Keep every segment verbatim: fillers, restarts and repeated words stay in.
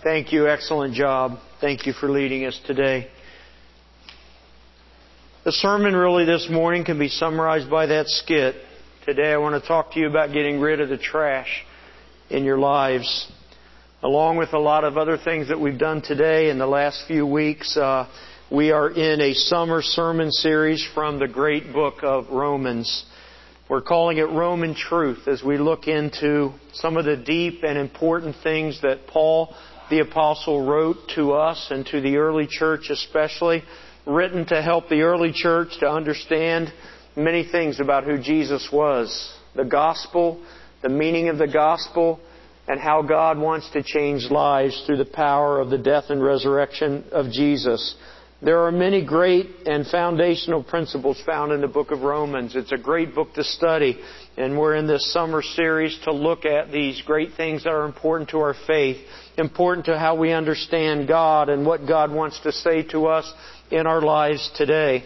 Thank you. Excellent job. Thank you for leading us today. The sermon really this morning can be summarized by that skit. Today I want to talk to you about getting rid of the trash in your lives. Along with a lot of other things that we've done today in the last few weeks, uh, we are in a summer sermon series from the great book of Romans. We're calling it Roman Truth as we look into some of the deep and important things that Paul the Apostle wrote to us and to the early church especially, written to help the early church to understand many things about who Jesus was, the gospel, the meaning of the gospel, and how God wants to change lives through the power of the death and resurrection of Jesus. There are many great and foundational principles found in the book of Romans. It's a great book to study, and we're in this summer series to look at these great things that are important to our faith, important to how we understand God and what God wants to say to us in our lives today.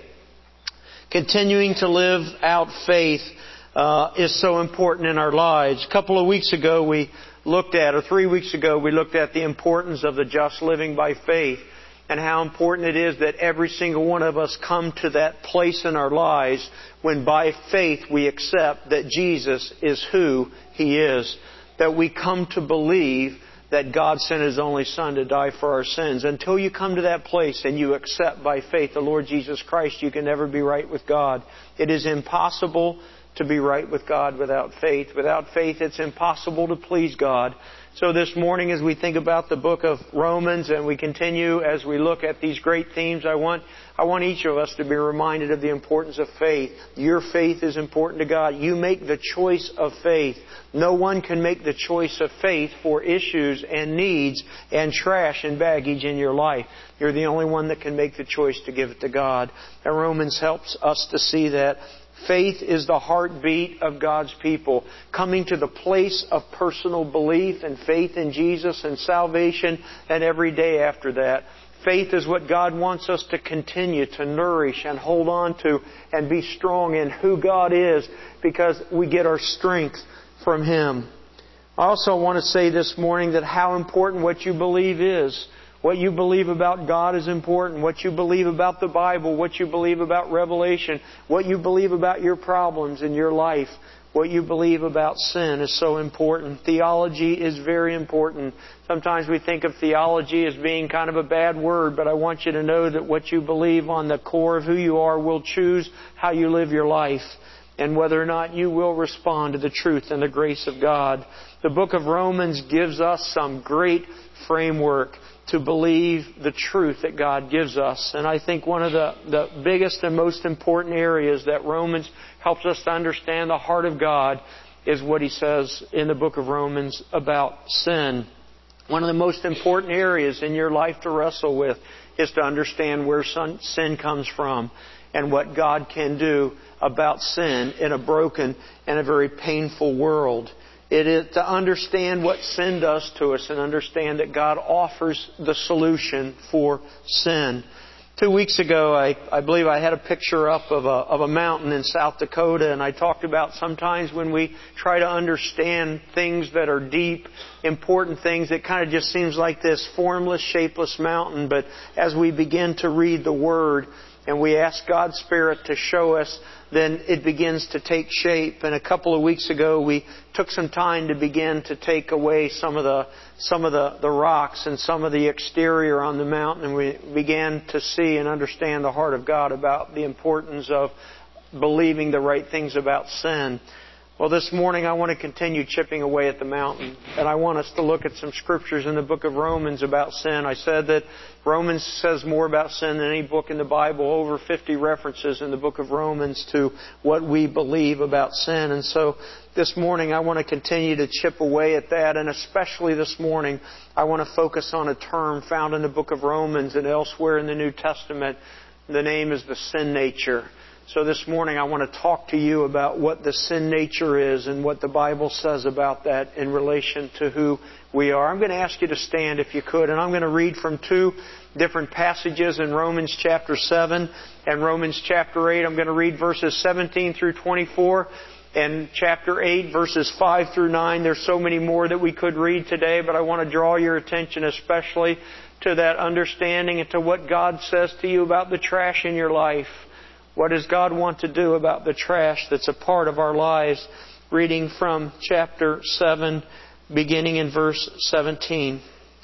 Continuing to live out faith uh, is so important in our lives. A couple of weeks ago we looked at, or three weeks ago, we looked at the importance of the just living by faith and how important it is that every single one of us come to that place in our lives when by faith we accept that Jesus is who He is, that we come to believe that God sent His only Son to die for our sins. Until you come to that place and you accept by faith the Lord Jesus Christ, you can never be right with God. It is impossible to be right with God without faith. Without faith, it's impossible to please God. So this morning, as we think about the book of Romans and we continue as we look at these great themes, I want I want each of us to be reminded of the importance of faith. Your faith is important to God. You make the choice of faith. No one can make the choice of faith for issues and needs and trash and baggage in your life. You're the only one that can make the choice to give it to God. And Romans helps us to see that. Faith is the heartbeat of God's people, coming to the place of personal belief and faith in Jesus and salvation, and every day after that. Faith is what God wants us to continue to nourish and hold on to and be strong in who God is, because we get our strength from Him. I also want to say this morning that how important what you believe is. What you believe about God is important. What you believe about the Bible, what you believe about Revelation, what you believe about your problems in your life, what you believe about sin is so important. Theology is very important. Sometimes we think of theology as being kind of a bad word, but I want you to know that what you believe on the core of who you are will choose how you live your life and whether or not you will respond to the truth and the grace of God. The book of Romans gives us some great framework to believe the truth that God gives us. And I think one of the, the biggest and most important areas that Romans helps us to understand the heart of God is what he says in the book of Romans about sin. One of the most important areas in your life to wrestle with is to understand where sin comes from and what God can do about sin in a broken and a very painful world. It is to understand what sin does to us and understand that God offers the solution for sin. Two weeks ago, I, I believe I had a picture up of a, of a mountain in South Dakota, and I talked about sometimes when we try to understand things that are deep, important things, it kind of just seems like this formless, shapeless mountain. But as we begin to read the Word and we ask God's Spirit to show us, then it begins to take shape. And a couple of weeks ago, we took some time to begin to take away some of the some of the, the rocks and some of the exterior on the mountain, and we began to see and understand the heart of God about the importance of believing the right things about sin. Well, this morning I want to continue chipping away at the mountain, and I want us to look at some scriptures in the book of Romans about sin. I said that Romans says more about sin than any book in the Bible, over fifty references in the book of Romans to what we believe about sin. And so this morning I want to continue to chip away at that, and especially this morning I want to focus on a term found in the book of Romans and elsewhere in the New Testament. The name is the sin nature. So this morning I want to talk to you about what the sin nature is and what the Bible says about that in relation to who we are. I'm going to ask you to stand if you could, and I'm going to read from two different passages in Romans chapter seven and Romans chapter eight. I'm going to read verses seventeen through twenty-four. and chapter eight, verses five through nine. There's so many more that we could read today, but I want to draw your attention especially to that understanding and to what God says to you about the trash in your life. What does God want to do about the trash that's a part of our lives? Reading from chapter seven, beginning in verse seventeen.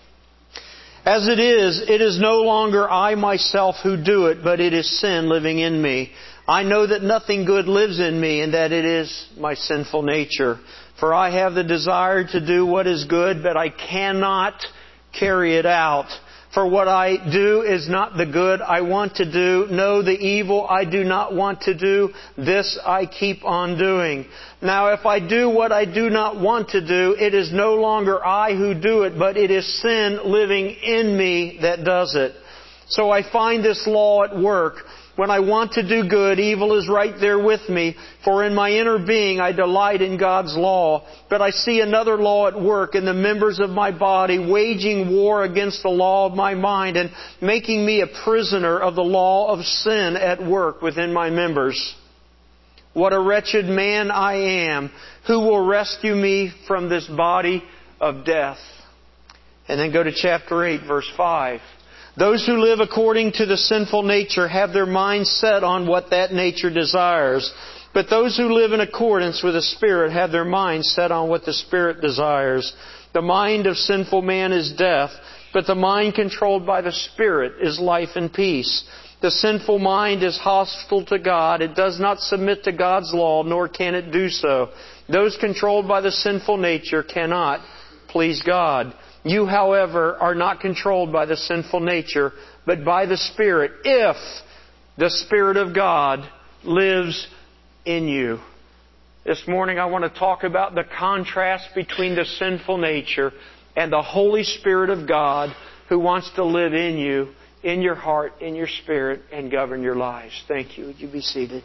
As it is, it is no longer I myself who do it, but it is sin living in me. I know that nothing good lives in me, and that it is my sinful nature. For I have the desire to do what is good, but I cannot carry it out. For what I do is not the good I want to do. No, the evil I do not want to do, this I keep on doing. Now if I do what I do not want to do, it is no longer I who do it, but it is sin living in me that does it. So I find this law at work. When I want to do good, evil is right there with me. For in my inner being I delight in God's law. But I see another law at work in the members of my body, waging war against the law of my mind and making me a prisoner of the law of sin at work within my members. What a wretched man I am! Who will rescue me from this body of death? And then go to chapter eight, verse five. Those who live according to the sinful nature have their minds set on what that nature desires. But those who live in accordance with the Spirit have their minds set on what the Spirit desires. The mind of sinful man is death, but the mind controlled by the Spirit is life and peace. The sinful mind is hostile to God. It does not submit to God's law, nor can it do so. Those controlled by the sinful nature cannot please God. You, however, are not controlled by the sinful nature, but by the Spirit, if the Spirit of God lives in you. This morning I want to talk about the contrast between the sinful nature and the Holy Spirit of God who wants to live in you, in your heart, in your spirit, and govern your lives. Thank you. Would you be seated?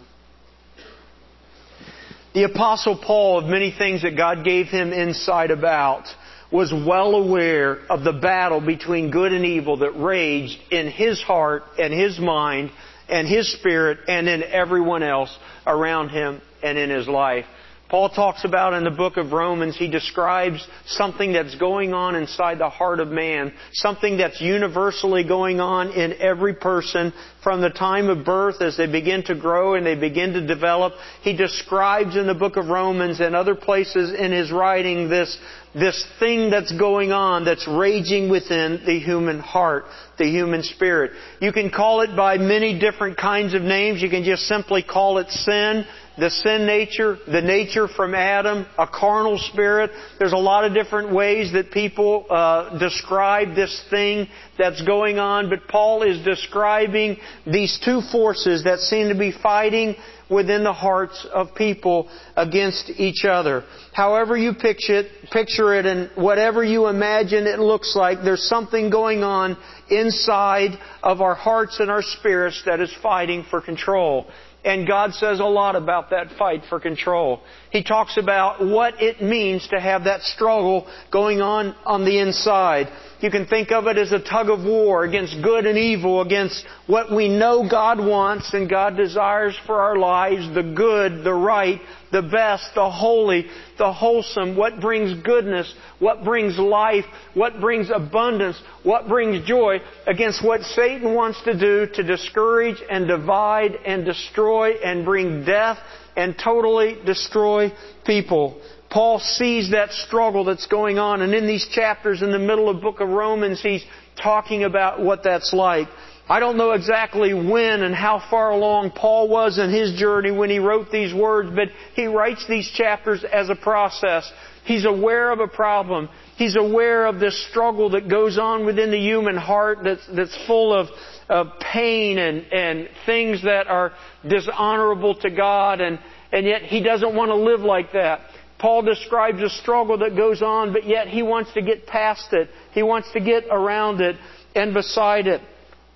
The Apostle Paul, of many things that God gave him insight about, was well aware of the battle between good and evil that raged in his heart and his mind and his spirit and in everyone else around him and in his life. Paul talks about in the book of Romans, he describes something that's going on inside the heart of man, something that's universally going on in every person from the time of birth as they begin to grow and they begin to develop. He describes in the book of Romans and other places in his writing this, this thing that's going on, that's raging within the human heart, the human spirit. You can call it by many different kinds of names. You can just simply call it sin. The sin nature, the nature from Adam, a carnal spirit. There's a lot of different ways that people uh, describe this thing that's going on. But Paul is describing these two forces that seem to be fighting within the hearts of people against each other. However you picture it, picture it and whatever you imagine it looks like, there's something going on inside of our hearts and our spirits that is fighting for control. And God says a lot about that fight for control. He talks about what it means to have that struggle going on on the inside. You can think of it as a tug of war against good and evil, against what we know God wants and God desires for our lives, the good, the right, the best, the holy, the wholesome, what brings goodness, what brings life, what brings abundance, what brings joy, against what Satan wants to do to discourage and divide and destroy and bring death and totally destroy people. Paul sees that struggle that's going on, and in these chapters in the middle of the book of Romans, he's talking about what that's like. I don't know exactly when and how far along Paul was in his journey when he wrote these words, but he writes these chapters as a process. He's aware of a problem. He's aware of this struggle that goes on within the human heart that's, that's full of, of pain and, and things that are dishonorable to God, and, and yet he doesn't want to live like that. Paul describes a struggle that goes on, but yet he wants to get past it. He wants to get around it and beside it.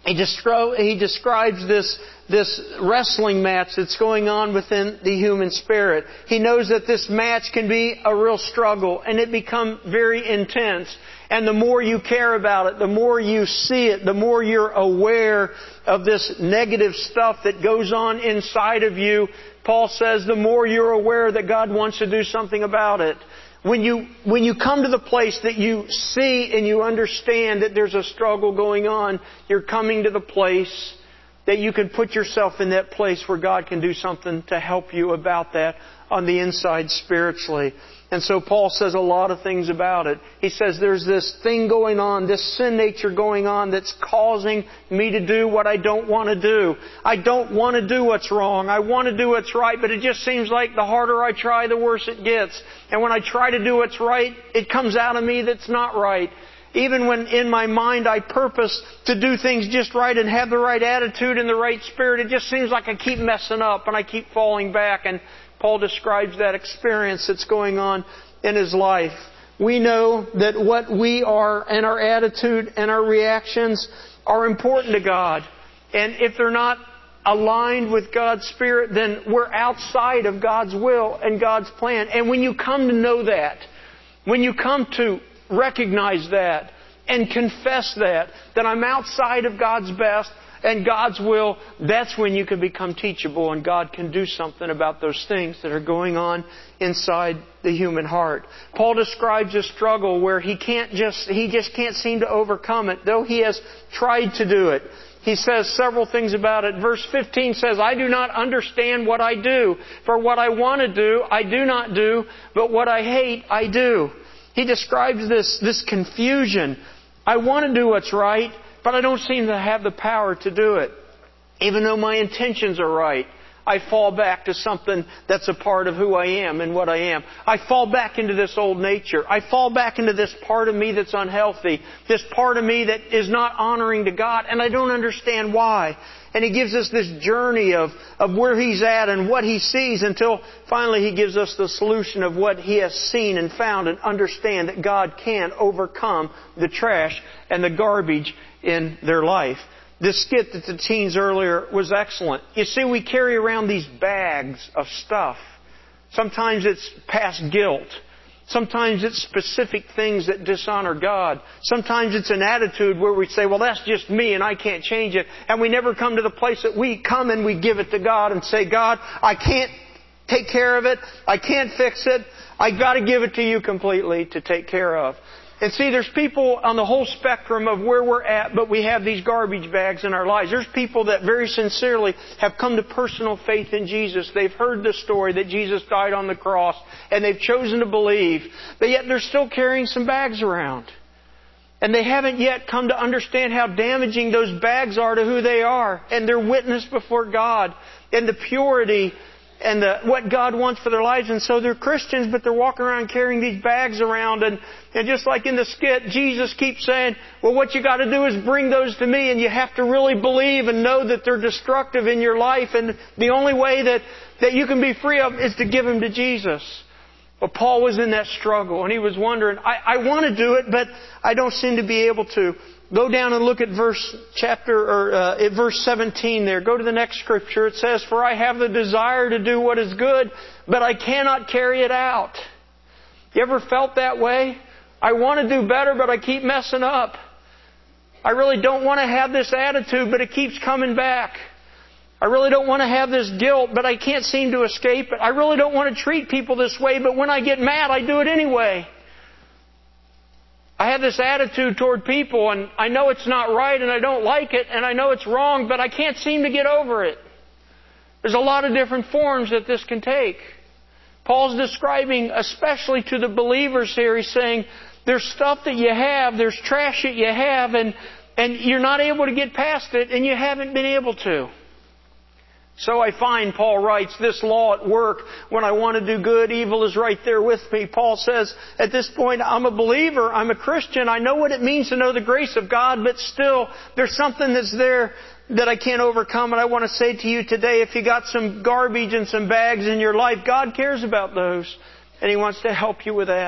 He, destro- he describes this, this wrestling match that's going on within the human spirit. He knows that this match can be a real struggle and it become very intense. And the more you care about it, the more you see it, the more you're aware of this negative stuff that goes on inside of you, Paul says, the more you're aware that God wants to do something about it. When you, when you come to the place that you see and you understand that there's a struggle going on, you're coming to the place that you can put yourself in that place where God can do something to help you about that on the inside spiritually. And so Paul says a lot of things about it. He says there's this thing going on, this sin nature going on that's causing me to do what I don't want to do. I don't want to do what's wrong. I want to do what's right, but it just seems like the harder I try, the worse it gets. And when I try to do what's right, it comes out of me that's not right. Even when in my mind I purpose to do things just right and have the right attitude and the right spirit, it just seems like I keep messing up and I keep falling back. And Paul describes that experience that's going on in his life. We know that what we are and our attitude and our reactions are important to God. And if they're not aligned with God's Spirit, then we're outside of God's will and God's plan. And when you come to know that, when you come to recognize that and confess that, that I'm outside of God's best and God's will, that's when you can become teachable and God can do something about those things that are going on inside the human heart. Paul describes a struggle where he can't just, he just can't seem to overcome it, though he has tried to do it. He says several things about it. Verse fifteen says, I do not understand what I do, for what I want to do, I do not do, but what I hate, I do. He describes this, this confusion. I want to do what's right, but I don't seem to have the power to do it. Even though my intentions are right, I fall back to something that's a part of who I am and what I am. I fall back into this old nature. I fall back into this part of me that's unhealthy. This part of me that is not honoring to God, and I don't understand why. And He gives us this journey of, of where He's at and what He sees until finally He gives us the solution of what He has seen and found and understand that God can overcome the trash and the garbage in their life. This skit that the teens earlier was excellent. You see, we carry around these bags of stuff. Sometimes it's past guilt. Sometimes it's specific things that dishonor God. Sometimes it's an attitude where we say, well, that's just me and I can't change it. And we never come to the place that we come and we give it to God and say, God, I can't take care of it. I can't fix it. I've got to give it to You completely to take care of. And see, there's people on the whole spectrum of where we're at, but we have these garbage bags in our lives. There's people that very sincerely have come to personal faith in Jesus. They've heard the story that Jesus died on the cross, and they've chosen to believe. But yet they're still carrying some bags around. And they haven't yet come to understand how damaging those bags are to who they are, and their witness before God, and the purity and the, what God wants for their lives. And so they're Christians, but they're walking around carrying these bags around. And, and just like in the skit, Jesus keeps saying, well, what you got to do is bring those to Me. And you have to really believe and know that they're destructive in your life. And the only way that, that you can be free of is to give them to Jesus. Well, Paul was in that struggle, and he was wondering, I, I want to do it, but I don't seem to be able to. Go down and look at verse chapter or uh, at verse seventeen there. Go to the next scripture. It says, for I have the desire to do what is good, but I cannot carry it out. You ever felt that way? I want to do better, but I keep messing up. I really don't want to have this attitude, but it keeps coming back. I really don't want to have this guilt, but I can't seem to escape it. I really don't want to treat people this way, but when I get mad, I do it anyway. I have this attitude toward people, and I know it's not right, and I don't like it, and I know it's wrong, but I can't seem to get over it. There's a lot of different forms that this can take. Paul's describing, especially to the believers here, he's saying, there's stuff that you have, there's trash that you have, and, and you're not able to get past it, and you haven't been able to. So I find, Paul writes, this law at work, when I want to do good, evil is right there with me. Paul says, at this point, I'm a believer, I'm a Christian, I know what it means to know the grace of God, but still, there's something that's there that I can't overcome. And I want to say to you today, if you got some garbage and some bags in your life, God cares about those, and He wants to help you with that.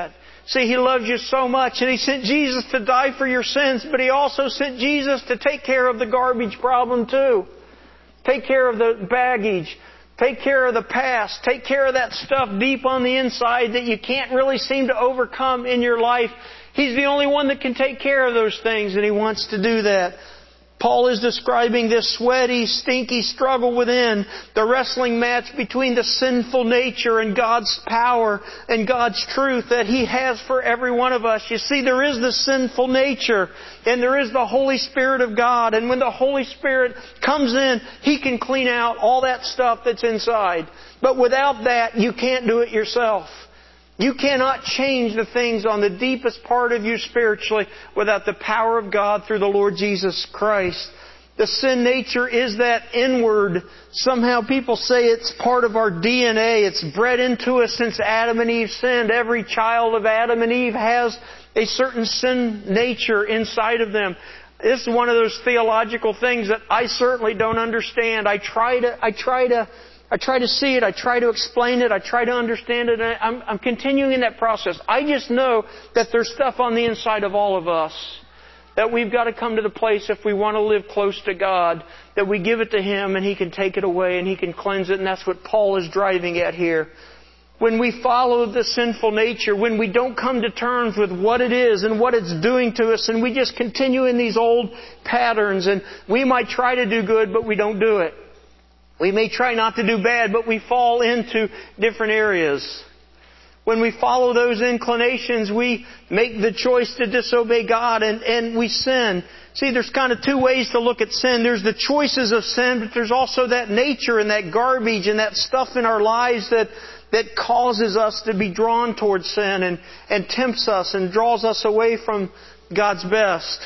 See, He loves you so much, and He sent Jesus to die for your sins, but He also sent Jesus to take care of the garbage problem too. Take care of the baggage. Take care of the past. Take care of that stuff deep on the inside that you can't really seem to overcome in your life. He's the only one that can take care of those things, and He wants to do that. Paul is describing this sweaty, stinky struggle within, the wrestling match between the sinful nature and God's power and God's truth that He has for every one of us. You see, there is the sinful nature and there is the Holy Spirit of God. And when the Holy Spirit comes in, He can clean out all that stuff that's inside. But without that, you can't do it yourself. You cannot change the things on the deepest part of you spiritually without the power of God through the Lord Jesus Christ. The sin nature is that inward. Somehow people say it's part of our D N A. It's bred into us since Adam and Eve sinned. Every child of Adam and Eve has a certain sin nature inside of them. This is one of those theological things that I certainly don't understand. I try to, I try to, I try to see it. I try to explain it. I try to understand it. And I'm, I'm continuing in that process. I just know that there's stuff on the inside of all of us that we've got to come to the place, if we want to live close to God, that we give it to Him and He can take it away and He can cleanse it. And that's what Paul is driving at here. When we follow the sinful nature, when we don't come to terms with what it is and what it's doing to us, and we just continue in these old patterns, and we might try to do good, but we don't do it. We may try not to do bad, but we fall into different areas. When we follow those inclinations, we make the choice to disobey God and, and we sin. See, there's kind of two ways to look at sin. There's the choices of sin, but there's also that nature and that garbage and that stuff in our lives that, that causes us to be drawn towards sin and, and tempts us and draws us away from God's best.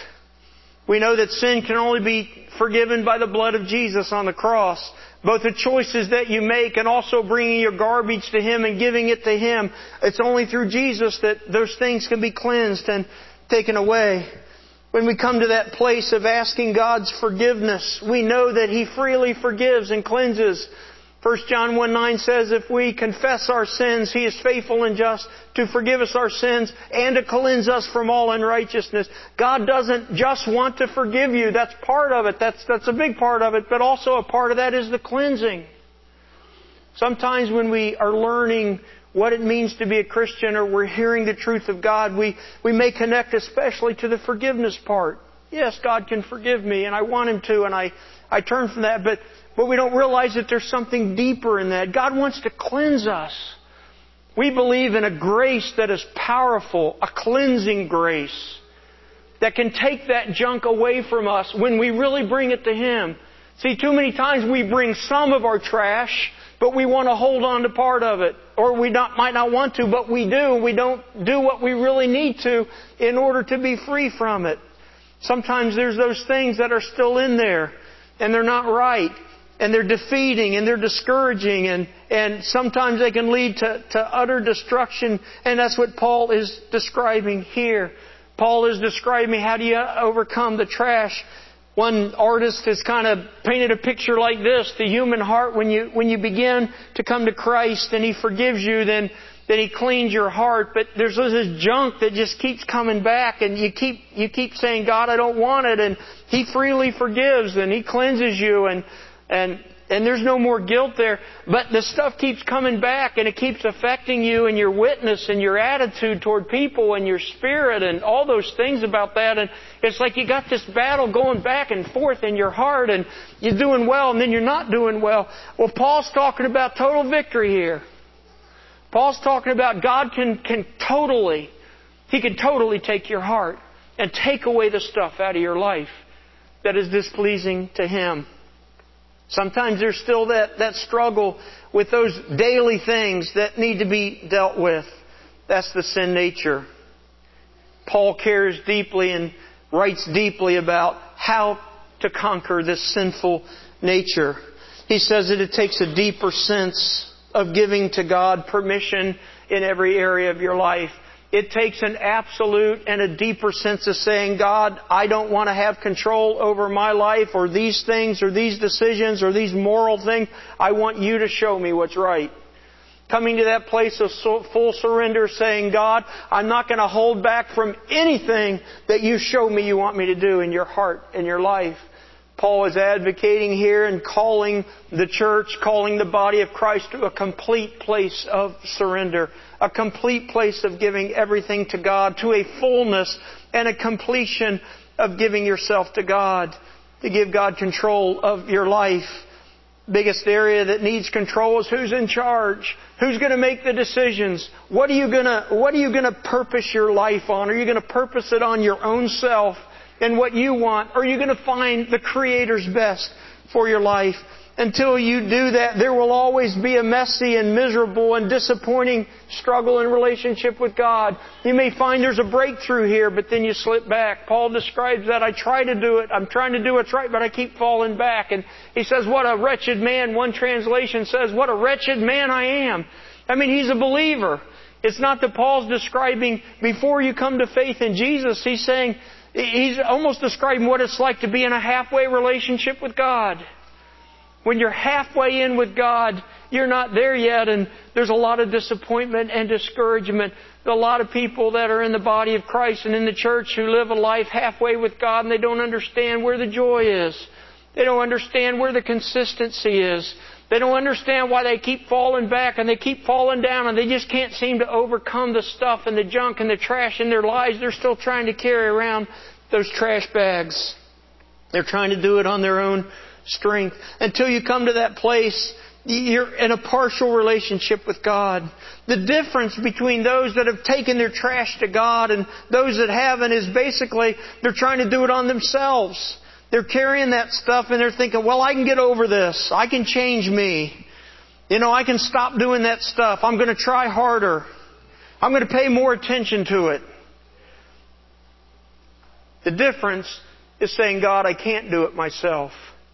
We know that sin can only be forgiven by the blood of Jesus on the cross. Both the choices that you make and also bringing your garbage to Him and giving it to Him. It's only through Jesus that those things can be cleansed and taken away. When we come to that place of asking God's forgiveness, we know that He freely forgives and cleanses. First John one nine says, if we confess our sins, He is faithful and just to forgive us our sins and to cleanse us from all unrighteousness. God doesn't just want to forgive you. That's part of it. That's, that's a big part of it. But also a part of that is the cleansing. Sometimes when we are learning what it means to be a Christian or we're hearing the truth of God, we, we may connect especially to the forgiveness part. Yes, God can forgive me and I want Him to, and I, I turn from that, but But we don't realize that there's something deeper in that. God wants to cleanse us. We believe in a grace that is powerful, a cleansing grace that can take that junk away from us when we really bring it to Him. See, too many times we bring some of our trash, but we want to hold on to part of it. Or we not, might not want to, but we do. We don't do what we really need to in order to be free from it. Sometimes there's those things that are still in there and they're not right. And they're defeating and they're discouraging and, and sometimes they can lead to, to utter destruction. And that's what Paul is describing here. Paul is describing how do you overcome the trash. One artist has kind of painted a picture like this. The human heart, when you, when you begin to come to Christ and He forgives you, then, then He cleans your heart. But there's this junk that just keeps coming back and you keep, you keep saying, God, I don't want it. And He freely forgives and He cleanses you and And, and there's no more guilt there. But the stuff keeps coming back and it keeps affecting you and your witness and your attitude toward people and your spirit and all those things about that. And it's like you got this battle going back and forth in your heart and you're doing well and then you're not doing well. Well, Paul's talking about total victory here. Paul's talking about God can, can totally, He can totally take your heart and take away the stuff out of your life that is displeasing to Him. Sometimes there's still that, that struggle with those daily things that need to be dealt with. That's the sin nature. Paul cares deeply and writes deeply about how to conquer this sinful nature. He says that it takes a deeper sense of giving to God permission in every area of your life. It takes an absolute and a deeper sense of saying, God, I don't want to have control over my life or these things or these decisions or these moral things. I want You to show me what's right. Coming to that place of full surrender, saying, God, I'm not going to hold back from anything that you show me you want me to do in your heart and your life. Paul is advocating here and calling the church, calling the body of Christ to a complete place of surrender, a complete place of giving everything to God, to a fullness and a completion of giving yourself to God, to give God control of your life. Biggest area that needs control is who's in charge. Who's going to make the decisions? What are you going to, what are you going to purpose your life on? Are you going to purpose it on your own self and what you want? Or are you going to find the Creator's best for your life? Until you do that, there will always be a messy and miserable and disappointing struggle in relationship with God. You may find there's a breakthrough here, but then you slip back. Paul describes that. I try to do it. I'm trying to do what's right, but I keep falling back. And he says, what a wretched man. One translation says, what a wretched man I am. I mean, he's a believer. It's not that Paul's describing before you come to faith in Jesus. He's saying, he's almost describing what it's like to be in a halfway relationship with God. When you're halfway in with God, you're not there yet, and there's a lot of disappointment and discouragement. There are a lot of people that are in the body of Christ and in the church who live a life halfway with God, and they don't understand where the joy is. They don't understand where the consistency is. They don't understand why they keep falling back and they keep falling down, and they just can't seem to overcome the stuff and the junk and the trash in their lives. They're still trying to carry around those trash bags. They're trying to do it on their own strength. Until you come to that place, you're in a partial relationship with God. The difference between those that have taken their trash to God and those that haven't is basically they're trying to do it on themselves. They're carrying that stuff and they're thinking, well, I can get over this. I can change me. You know, I can stop doing that stuff. I'm going to try harder. I'm going to pay more attention to it. The difference is saying, God, I can't do it myself.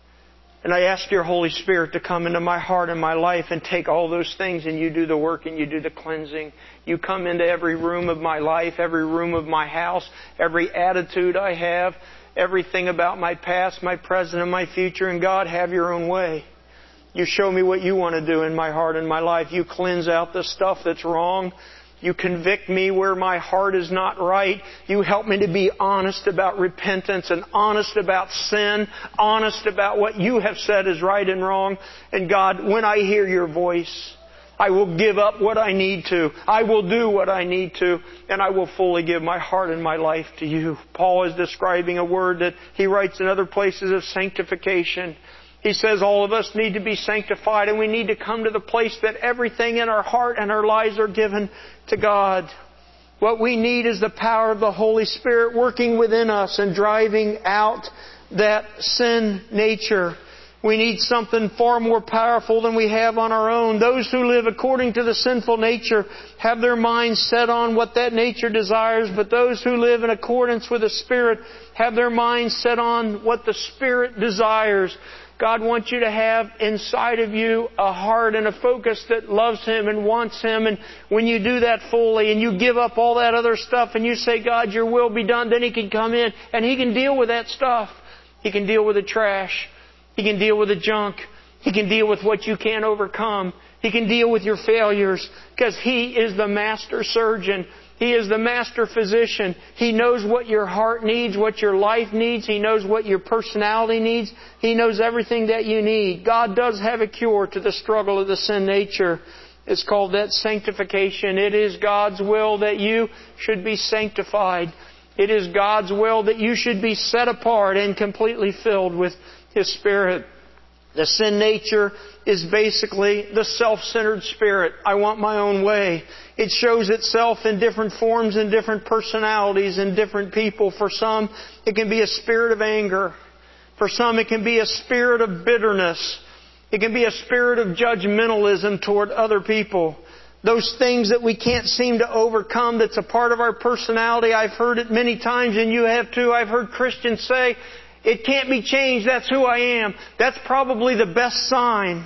And I ask your Holy Spirit to come into my heart and my life and take all those things, and you do the work and you do the cleansing. You come into every room of my life, every room of my house, every attitude I have, everything about my past, my present, and my future. And God, have your own way. You show me what you want to do in my heart and my life. You cleanse out the stuff that's wrong. You convict me where my heart is not right. You help me to be honest about repentance and honest about sin, honest about what you have said is right and wrong. And God, when I hear your voice, I will give up what I need to. I will do what I need to. And I will fully give my heart and my life to you. Paul is describing a word that he writes in other places of sanctification. He says all of us need to be sanctified, and we need to come to the place that everything in our heart and our lives are given to God. What we need is the power of the Holy Spirit working within us and driving out that sin nature. We need something far more powerful than we have on our own. Those who live according to the sinful nature have their minds set on what that nature desires, but those who live in accordance with the Spirit have their minds set on what the Spirit desires. God wants you to have inside of you a heart and a focus that loves Him and wants Him. And when you do that fully and you give up all that other stuff and you say, God, your will be done, then He can come in and He can deal with that stuff. He can deal with the trash. He can deal with the junk. He can deal with what you can't overcome. He can deal with your failures because He is the master surgeon. He is the master physician. He knows what your heart needs, what your life needs. He knows what your personality needs. He knows everything that you need. God does have a cure to the struggle of the sin nature. It's called that sanctification. It is God's will that you should be sanctified. It is God's will that you should be set apart and completely filled with His Spirit. The sin nature is basically the self-centered spirit. I want my own way. It shows itself in different forms and different personalities in different people. For some, it can be a spirit of anger. For some, it can be a spirit of bitterness. It can be a spirit of judgmentalism toward other people. Those things that we can't seem to overcome, that's a part of our personality. I've heard it many times, and you have too. I've heard Christians say, it can't be changed, that's who I am. That's probably the best sign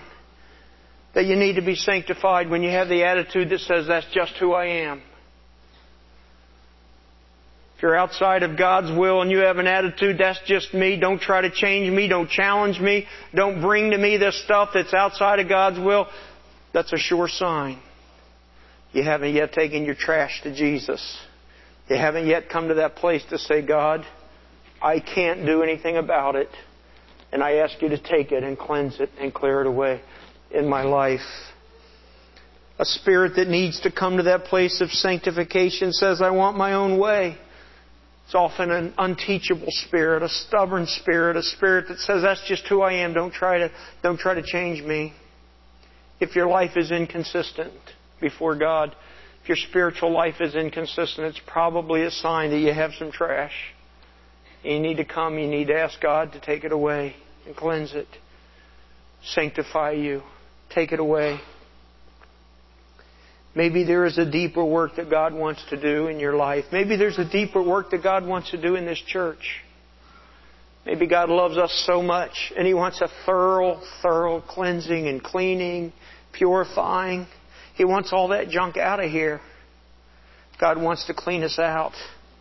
that you need to be sanctified, when you have the attitude that says, that's just who I am. If you're outside of God's will and you have an attitude, that's just me, don't try to change me, don't challenge me, don't bring to me this stuff that's outside of God's will, that's a sure sign You haven't yet taken your trash to Jesus. You haven't yet come to that place to say, God, I can't do anything about it. And I ask you to take it and cleanse it and clear it away in my life. A spirit that needs to come to that place of sanctification says, I want my own way. It's often an unteachable spirit, a stubborn spirit, a spirit that says, that's just who I am. Don't try to, don't try to change me. If your life is inconsistent before God, if your spiritual life is inconsistent, it's probably a sign that you have some trash. You need to come, you need to ask God to take it away and cleanse it. Sanctify you. Take it away. Maybe there is a deeper work that God wants to do in your life. Maybe there's a deeper work that God wants to do in this church. Maybe God loves us so much and He wants a thorough, thorough cleansing and cleaning, purifying. He wants all that junk out of here. God wants to clean us out.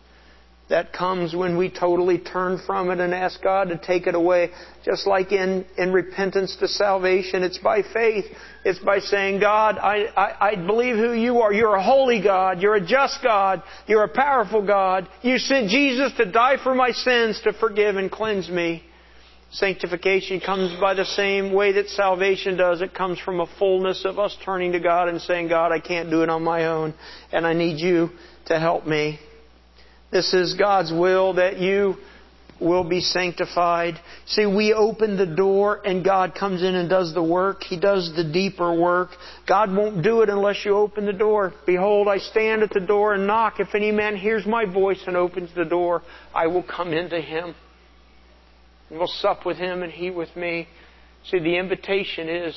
That comes when we totally turn from it and ask God to take it away. Just like in, in repentance to salvation, it's by faith. It's by saying, God, I, I, I believe who you are. You're a holy God. You're a just God. You're a powerful God. You sent Jesus to die for my sins, to forgive and cleanse me. Sanctification comes by the same way that salvation does. It comes from a fullness of us turning to God and saying, God, I can't do it on my own, and I need you to help me. This is God's will that you will be sanctified. See, we open the door and God comes in and does the work. He does the deeper work. God won't do it unless you open the door. Behold, I stand at the door and knock. If any man hears my voice and opens the door, I will come into him. And we'll sup with him and he with me. See, the invitation is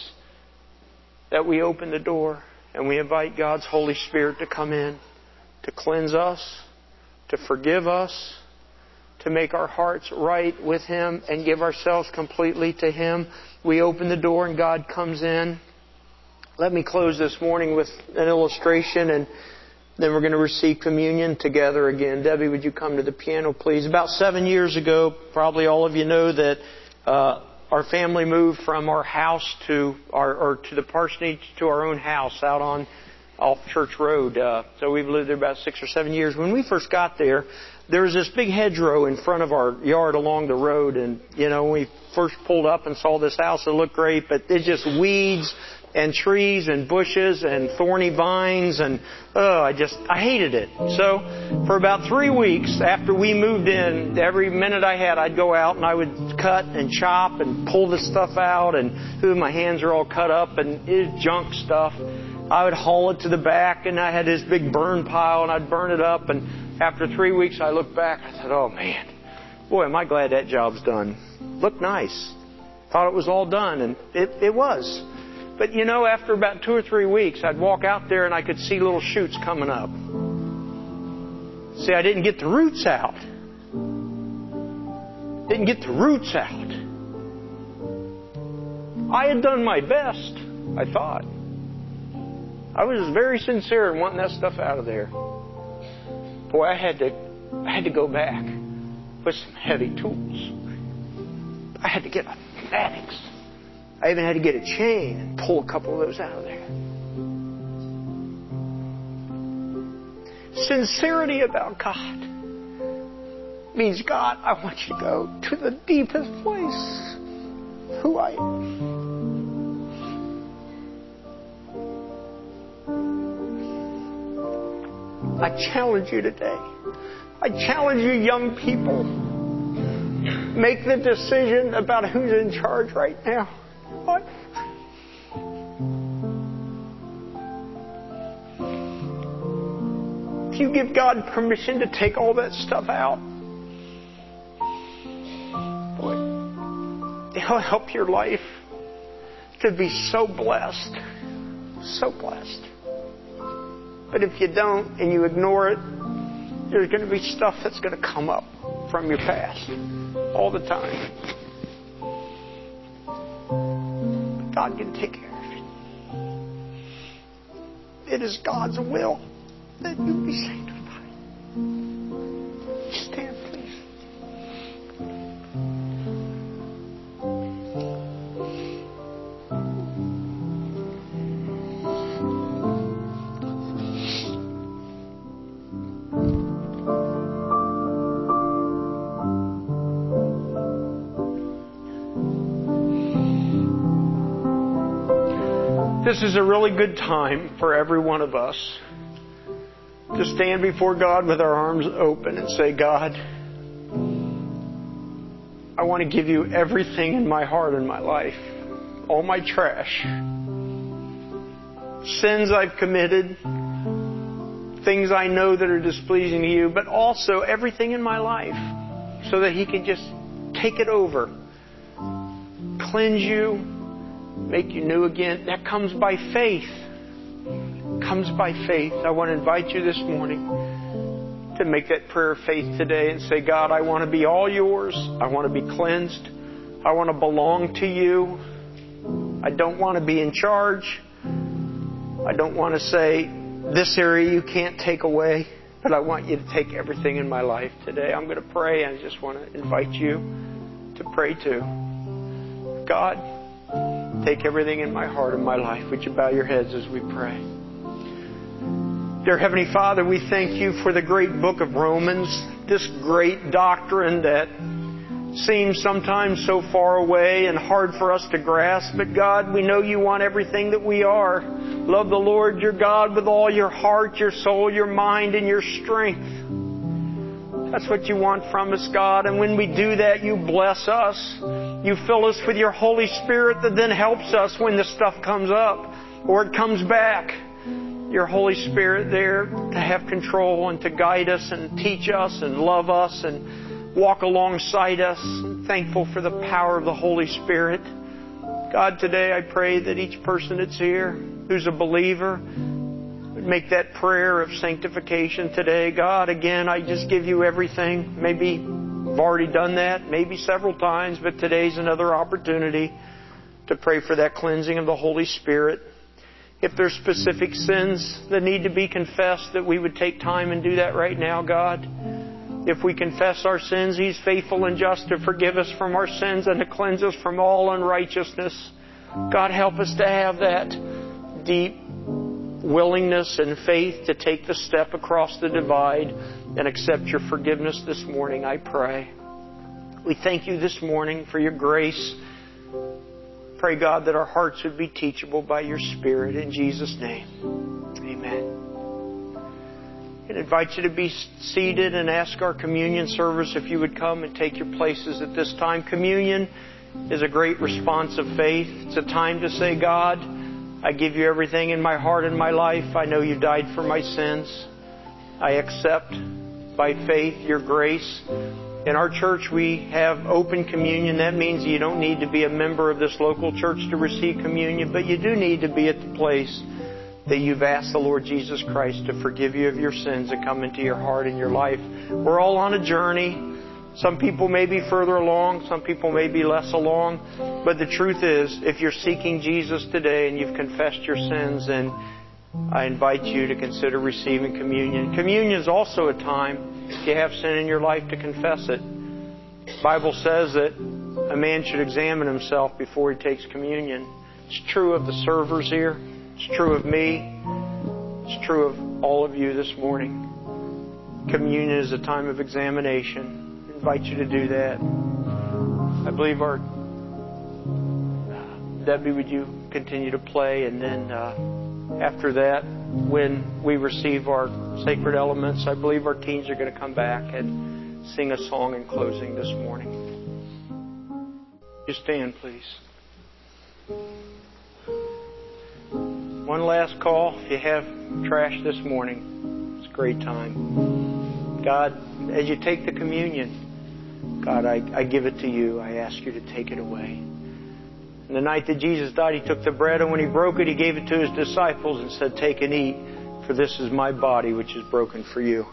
that we open the door and we invite God's Holy Spirit to come in, to cleanse us, to forgive us, to make our hearts right with Him and give ourselves completely to Him. We open the door and God comes in. Let me close this morning with an illustration, and then we're going to receive communion together again. Debbie, would you come to the piano, please? About seven years ago, probably all of you know that uh, our family moved from our house to our or to the parsonage to our own house out on off Church Road. Uh, so we've lived there about six or seven years. When we first got there, there was this big hedgerow in front of our yard along the road. And, you know, when we first pulled up and saw this house, it looked great, but it's just weeds and trees and bushes and thorny vines. And, oh, I just, I hated it. So for about three weeks after we moved in, every minute I had, I'd go out and I would cut and chop and pull this stuff out. And ooh, my hands are all cut up and it's junk stuff. I would haul it to the back, and I had this big burn pile, and I'd burn it up. And after three weeks, I looked back. I said, oh, man, boy, am I glad that job's done. Looked nice. Thought it was all done, and it, it was. But, you know, after about two or three weeks, I'd walk out there, and I could see little shoots coming up. See, I didn't get the roots out. Didn't get the roots out. I had done my best, I thought. I was very sincere in wanting that stuff out of there. Boy, I had to, I had to go back with some heavy tools. I had to get a mattocks. I even had to get a chain and pull a couple of those out of there. Sincerity about God means, God, I want you to go to the deepest place who I am. I challenge you today. I challenge you, young people. Make the decision about who's in charge right now. What? If you give God permission to take all that stuff out, boy, He'll help your life to be so blessed. So blessed. But if you don't and you ignore it, there's going to be stuff that's going to come up from your past all the time. God can take care of it. It is God's will that you be sanctified. Stand, please. This is a really good time for every one of us to stand before God with our arms open and say, God, I want to give you everything in my heart and my life. All my trash. Sins I've committed. Things I know that are displeasing to you. But also everything in my life. So that He can just take it over. Cleanse you. Make you new again. That comes by faith. Comes by faith. I want to invite you this morning to make that prayer of faith today and say, God, I want to be all yours. I want to be cleansed. I want to belong to you. I don't want to be in charge. I don't want to say, this area you can't take away, but I want you to take everything in my life today. I'm going to pray, and I just want to invite you to pray too. God, take everything in my heart and my life. Would you bow your heads as we pray? Dear Heavenly Father, we thank you for the great book of Romans, this great doctrine that seems sometimes so far away and hard for us to grasp. But God, we know you want everything that we are. Love the Lord your God with all your heart, your soul, your mind, and your strength. That's what you want from us, God. And when we do that, you bless us. You fill us with your Holy Spirit that then helps us when the stuff comes up or it comes back. Your Holy Spirit there to have control and to guide us and teach us and love us and walk alongside us. I'm thankful for the power of the Holy Spirit. God, today I pray that each person that's here who's a believer would make that prayer of sanctification today. God, again, I just give you everything. Maybe I've already done that, maybe several times, but today's another opportunity to pray for that cleansing of the Holy Spirit. If there's specific sins that need to be confessed, that we would take time and do that right now, God. If we confess our sins, He's faithful and just to forgive us from our sins and to cleanse us from all unrighteousness. God, help us to have that deep willingness and faith to take the step across the divide and accept your forgiveness this morning, I pray. We thank you this morning for your grace. Pray, God, that our hearts would be teachable by your Spirit. In Jesus' name, amen. I invite you to be seated and ask our communion service if you would come and take your places at this time. Communion is a great response of faith. It's a time to say, God, I give you everything in my heart and my life. I know you died for my sins. I accept by faith your grace. In our church, we have open communion. That means you don't need to be a member of this local church to receive communion, but you do need to be at the place that you've asked the Lord Jesus Christ to forgive you of your sins and come into your heart and your life. We're all on a journey. Some people may be further along. Some people may be less along. But the truth is, if you're seeking Jesus today and you've confessed your sins, then I invite you to consider receiving communion. Communion is also a time, if you have sin in your life, to confess it. The Bible says that a man should examine himself before he takes communion. It's true of the servers here. It's true of me. It's true of all of you this morning. Communion is a time of examination. I invite you to do that. I believe our... Debbie, would you continue to play? And then uh, after that, when we receive our sacred elements, I believe our teens are going to come back and sing a song in closing this morning. Just stand, please. One last call. If you have trash this morning, it's a great time. God, as you take the communion, God, I, I give it to you. I ask you to take it away. And the night that Jesus died, He took the bread, and when He broke it, He gave it to His disciples and said, "Take and eat, for this is my body, which is broken for you."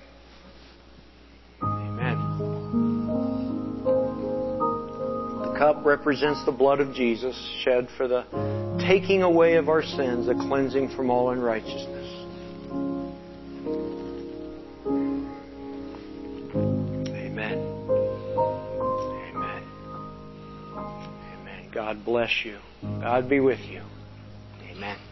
Amen. The cup represents the blood of Jesus shed for the taking away of our sins, the cleansing from all unrighteousness. Amen. Amen. Amen. God bless you. God be with you. Amen.